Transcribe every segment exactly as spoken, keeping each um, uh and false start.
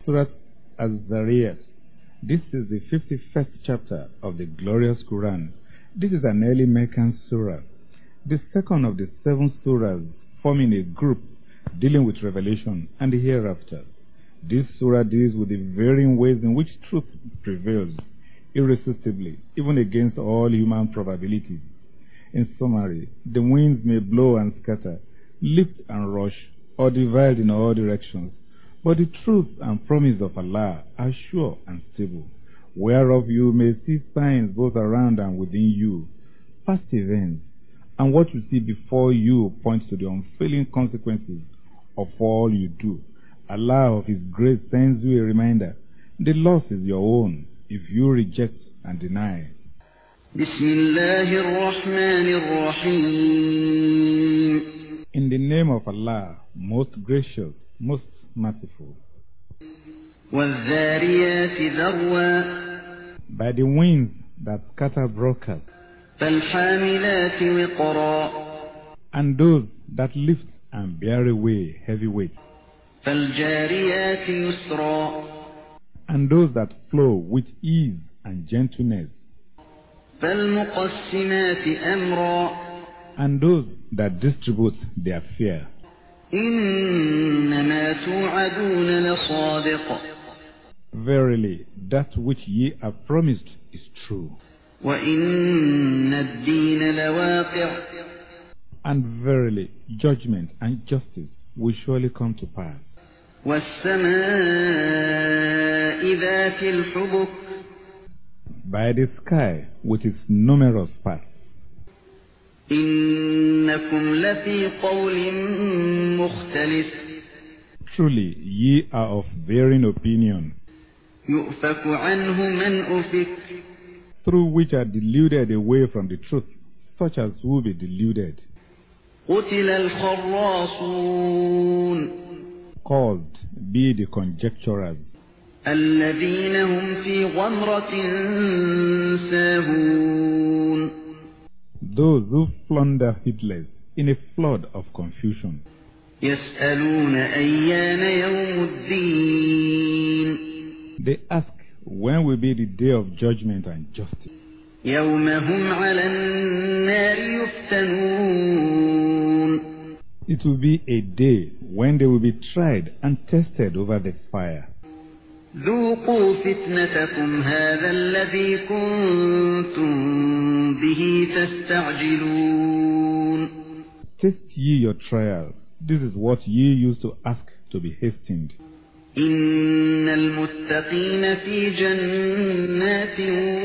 Surah Az-Zariyat. This is the fifty-first chapter of the glorious Quran. This is an early Meccan surah, the second of the seven surahs forming a group dealing with revelation and the hereafter. This surah deals with the varying ways in which truth prevails irresistibly, even against all human probabilities. In summary, the winds may blow and scatter, lift and rush, or divide in all directions, but the truth and promise of Allah are sure and stable, whereof you may see signs both around and within you, past events, and what you see before you points to the unfailing consequences of all you do. Allah of His grace sends you a reminder. The loss is your own if you reject and deny. Bismillahir-Rahmanir-Rahim. In the name of Allah, most gracious, most merciful. وَالذَّارِيَاتِ ذَرْوًا. By the winds that scatter broadcast, فَالْحَامِلَاتِ وِقْرًا. and those that lift and bear away heavy weight, فَالْجَارِيَاتِ يُسْرًا. and those that flow with ease and gentleness, فَالْمُقَسِّمَاتِ أَمْرًا. and those that distribute their fear. إِنَّمَا تُوعَدُونَ لَصَادِقٌ. Verily, that which ye are promised is true. وَإِنَّ الدِّينَ لَوَاقِعٌ. And verily, judgment and justice will surely come to pass. وَالسَّمَاءِ ذَاتِ الْحُبُكِ. By the sky with its numerous paths. إِنَّكُمْ لَفِي قَوْلٍ مُخْتَلِفٍ. Truly, ye are of varying opinion, يُؤْفَكُ عَنْهُ مَنْ أُفِكَ. through which are deluded away from the truth, such as will be deluded. قُتِلَ الْخَرَّاصُونَ. Caused be the conjecturers, الَّذِينَ هُمْ فِي غَمْرَةٍ سَاهُونَ. those who plunder heedless in a flood of confusion. يَسْأَلُونَ أَيَّانَ يَوْمُ الدِّينِ. They ask, when will be the day of judgment and justice? يَوْمَ هُمْ عَلَى النَّارِ يُفْتَنُونَ. It will be a day when they will be tried and tested over the fire. ذُوقُوا فِتْنَتَكُمْ هَذَا الَّذِي كُنتُم بِهِ تَسْتَعْجِلُونَ. Taste ye your trial. This is what ye used to ask to be hastened. إِنَّ الْمُتَّقِينَ فِي جَنَّاتٍ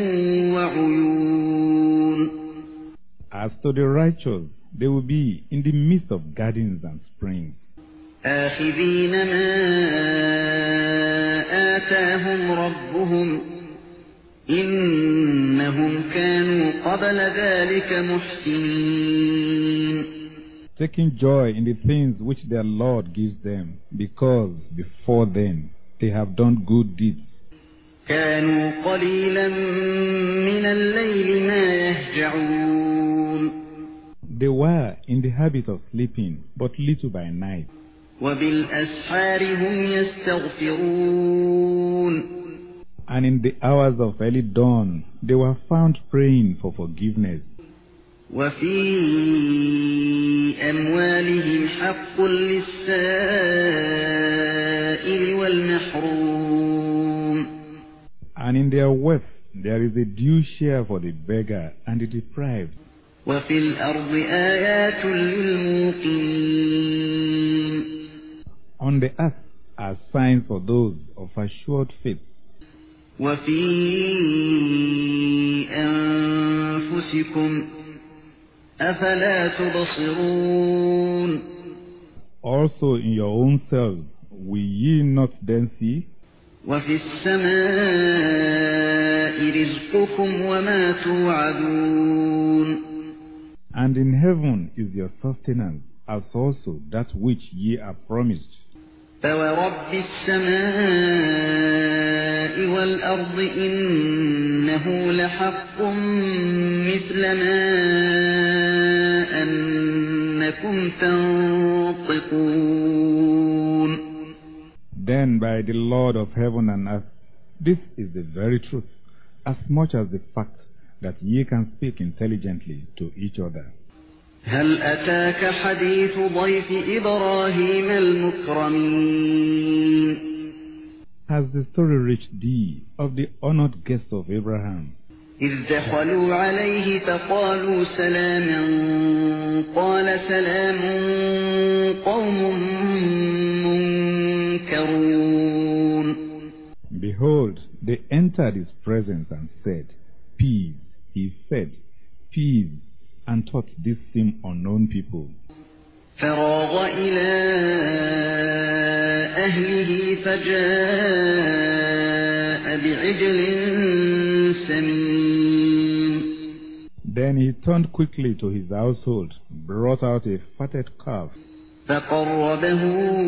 وَعُيُونٍ. As to the righteous, they will be in the midst of gardens and springs, آخِذِينَ مَا آتَاهُمْ رَبُّهُمْ إِنَّهُمْ كَانُوا قَبْلَ ذَلِكَ مُحْسِنِينَ. taking joy in the things which their Lord gives them, because before then they have done good deeds. كانوا قليلا من الليل ما يهجعون. They were in the habit of sleeping but little by night, وبالأسحار هم يستغفرون. and in the hours of early dawn they were found praying for forgiveness. وفي أموالهم حق للسائل والمحروم. And in their wealth there is a due share for the beggar and the deprived. وفي الأرض آيات للموقنين. On the earth are signs for those of assured faith. وفي أنفسكم أفلا تبصرون. Also in your own selves will ye not then see? وفي السماء رزقكم وما توعدون. And in heaven is your sustenance, as also that which ye are promised. فورب السماء والأرض إنه لحق مثل ما أنكم تنطقون. Then by the Lord of heaven and earth, this is the very truth, as much as the fact that ye can speak intelligently to each other. هل أتاك حديث ضيف إبراهيم المكرمين Has the story reached thee of the honored guest of Abraham? إذ دخلوا عليه فقالوا سلاما قال سلام قوم منكرون. Behold, they entered his presence and said, Peace. He said, Peace, and thought this seemed unknown people. فراغ إلى أهله فجاء بعجل سمين. Then he turned quickly to his household, brought out a fatted calf, فقربه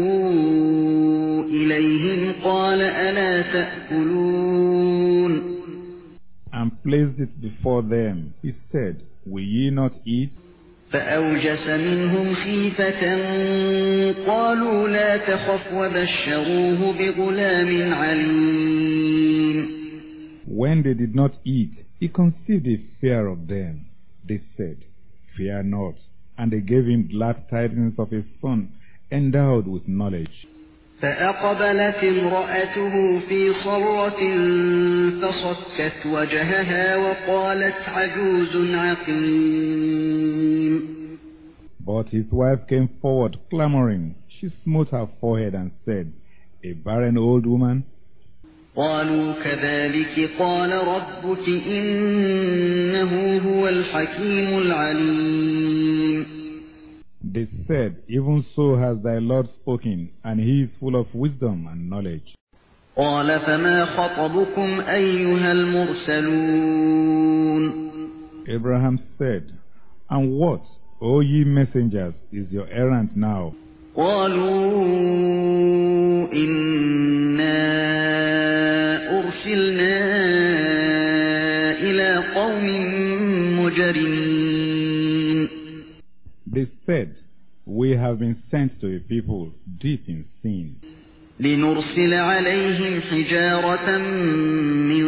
إليهم قال ألا تأكلون. and placed it before them. He said, Will ye not eat? فأوجس منهم خيفة قالوا لا تخف وبشروه بغلام عليم. When they did not eat, he conceived a fear of them. They said, Fear not. And they gave him glad tidings of a son, endowed with knowledge. فأقبلت امرأته في صرة فصكت وجهها وقالت عجوز عقيم. But his wife came forward clamoring. She smote her forehead and said, A barren old woman? قالوا كذلك قال ربك إنه هو الحكيم العليم. They said, Even so has thy Lord spoken, and he is full of wisdom and knowledge. قال فما خطبكم أيها المرسلون. Abraham said, And what, O ye messengers, is your errand now? قالوا إنا أرسلنا إلى قوم مجرمين. They said, We have been sent to a people deep in sin, لنرسل عليهم حجارة من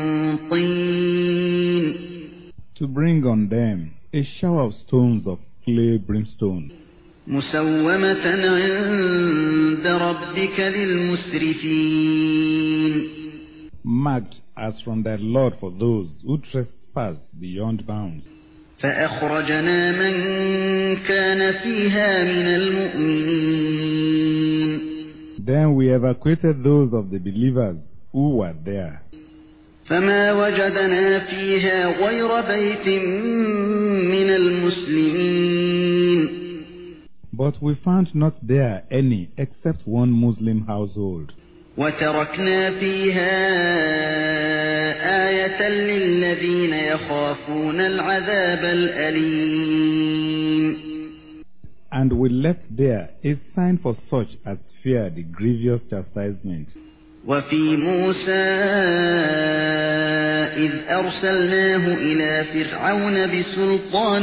طين. to bring on them a shower of stones of clay brimstone, مسومة عند ربك للمسرفين. marked as from thy Lord for those who trespass beyond bounds. فأخرجنا من كان فيها من المؤمنين. Then we evacuated those of the believers who were there. فما وجدنا فيها غير بيت من المسلمين. But we found not there any except one Muslim household. وتركنا فيها آية للذين يخافون العذاب الأليم. And we left there a sign for such as fear the grievous chastisement. وفي موسى إذ أرسلناه إلى فرعون بسلطان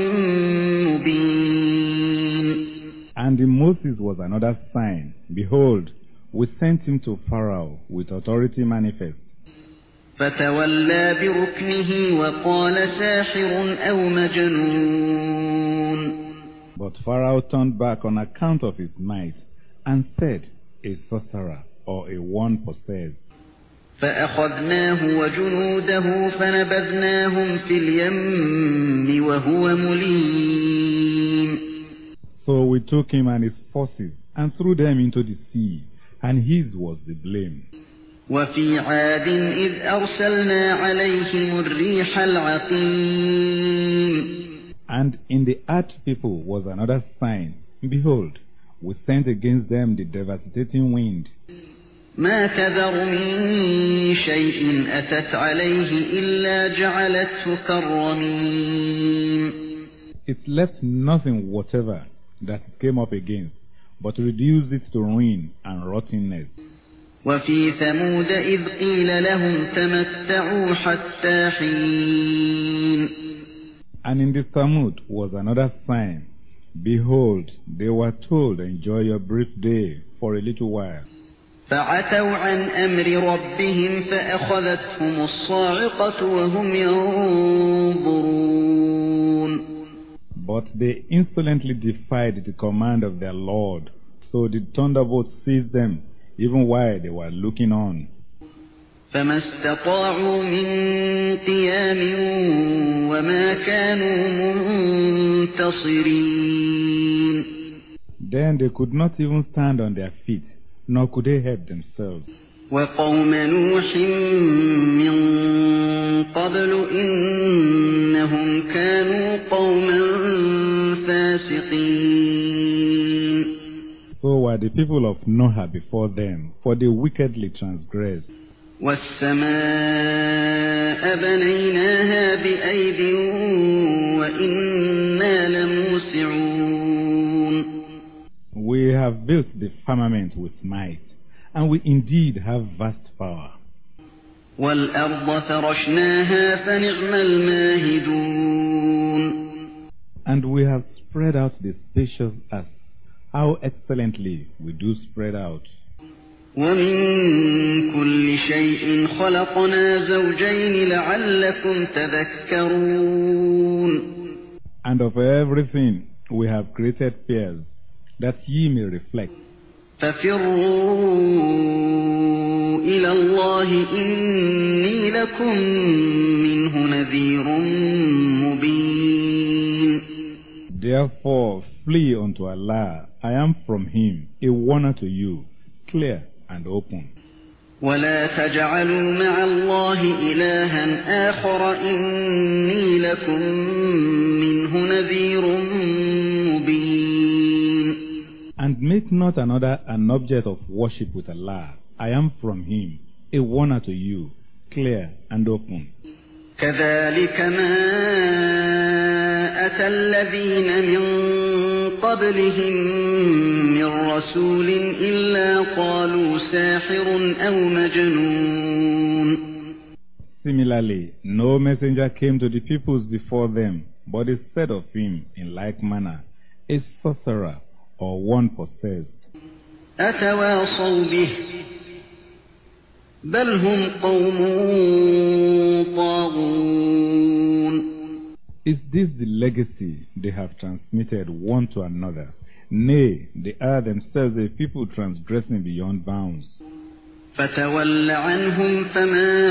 مبين. And in Moses was another sign. Behold, we sent him to Pharaoh with authority manifest. فتولى بركنه وقال ساحر أو مجنون. But Pharaoh turned back on account of his might and said, A sorcerer or a one possessed. فأخذناه وجنوده فنبذناهم في اليم وهو مليم. So we took him and his forces and threw them into the sea, and his was the blame. وفي عاد إذ أرسلنا عليهم الريح العقيم. And in the earth people was another sign. Behold, we sent against them the devastating wind. ما تذر من شيء أتت عليه إلا جعلته كالرميم. It left nothing whatever that it came up against, but reduced it to ruin and rottenness. وفي ثمود إذ قيل لهم تمتعوا حتى حين. And in the Talmud was another sign. Behold, they were told, Enjoy your brief day for a little while. فعتوا عن أمر ربهم فأخذتهم الصاعقة وهم ينظرون. But they insolently defied the command of their Lord, so the thunderbolt seized them, even while they were looking on. فما استطاعوا من قيام وما كانوا منتصرين. Then they could not even stand on their feet, nor could they help themselves. وقوم نوح من قبل إنهم كانوا قوما فاسقين. So were the people of Noah before them, for they wickedly transgressed. والسماء بنيناها بأيد وإنا لموسعون. We have built the firmament with might, and we indeed have vast power. والأرض فرشناها فنعم الماهدون. And we have spread out the spacious earth. How excellently we do spread out. ومن كل شيء خلقنا زوجين لعلكم تذكرون. And of everything we have created pairs, that ye may reflect. ففروا إلى الله إني لكم منه نذير مبين. Therefore flee unto Allah, I am from him, a warner to you, clear and open. ولا تجعلوا مع الله إلها آخر إني لكم منه نذير مبين. And make not another an object of worship with Allah. I am from him, a warner to you, clear and open. كذلك ما أتى الذين من قبلهم من رسول إلا قالوا ساحر أو مجنون. Similarly, no messenger came to the peoples before them, but they said of him in like manner, a sorcerer or one possessed. أتواصوا به بل هم قوم طاغون. Is this the legacy they have transmitted one to another? Nay, they are themselves a people transgressing beyond bounds. فتول عنهم فما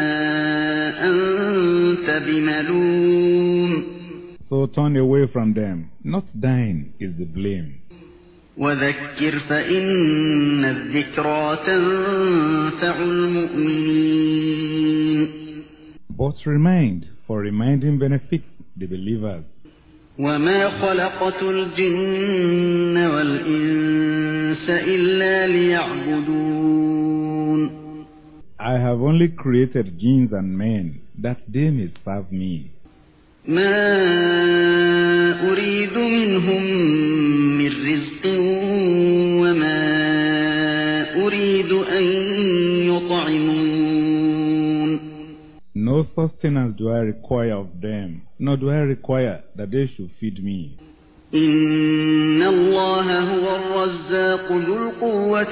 أنت بملوم. So turn away from them. Not thine is the blame. وذكر فإن الذكرى تنفع المؤمنين. But remind, for reminding benefits the believers. وما خلقت الجن والإنس إلا ليعبدون. I have only created jinns and men that they may serve me. ما أريد منهم من رزق وما أريد أن يطعمون. No sustenance do I require of them, nor do I require that they should feed me. إن الله هو الرزاق ذو القوة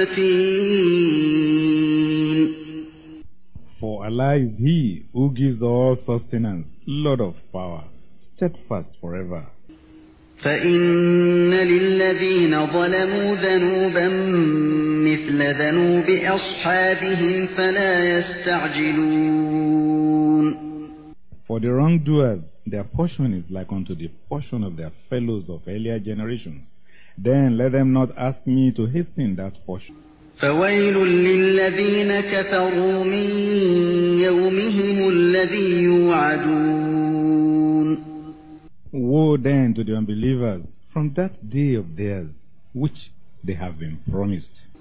المتين. For Allah is He who gives all sustenance, Lord of power, steadfast forever. فإن للذين ظلموا ذنوبا مثل ذنوب أصحابهم فلا يستعجلون. For the wrongdoers, their portion is like unto the portion of their fellows of earlier generations. Then let them not ask me to hasten that portion. فويل للذين كفروا من يومهم الذي يوعدون. Woe then to the unbelievers from that day of theirs which they have been promised.